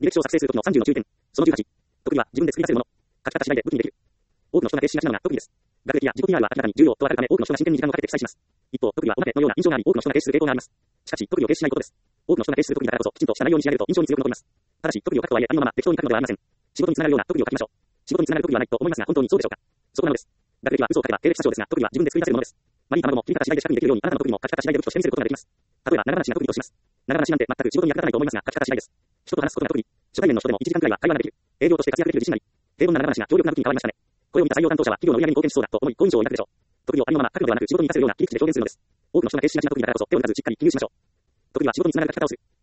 履歴書を作成するときの30の注意点。その18。特技は自分で作り出せるもの。書き方次第で武器にできる。多くの人が停止しがちなのが特技です。学歴や自己 PR は明らかに重要とわかるため多くの人が真剣に時間をかけて記載します。一方、特技はおまけのような印象があり多くの人が停止する傾向があります。しかし、特技を停止しないことです。多くの人が停止する特技だからこそ、きちんとした内容に仕上げると印象に強く残ります。ただし、特技を書くとはいえ、ありのまま適当に書くのではありません。仕事につながるような特技を書きましょう。仕事につながる特技はないと思いますが、本当にそうでしょうか。そこなのです。学歴は嘘を書けば経歴詐称ですが、特技は自分で作り出せるものです。丸い卵も切り方次第で四角にできるように、あなたの特技も書き方次第で武器として見せることができます。例えば、長話な特技とします。長話なんて全く仕事に役立たないと思いますが、書き方次第です。人と話すことが特技。初対面の人でも1時間くらいは会話ができる。営業として活躍できる自信なり。平凡な長話が強力な武器に変わりましたね。これを見た採用担当者は企業の売り上げに貢献しそうだと思い、好印象を抱くでしょう。特技をありのまま書くのではなく、仕事に活かせるような切り口で表現するのです。多くの人が停止しがちな特技だからこそ、手を抜かずしっかり記入しましょう。特技は仕事につながる書き方をする。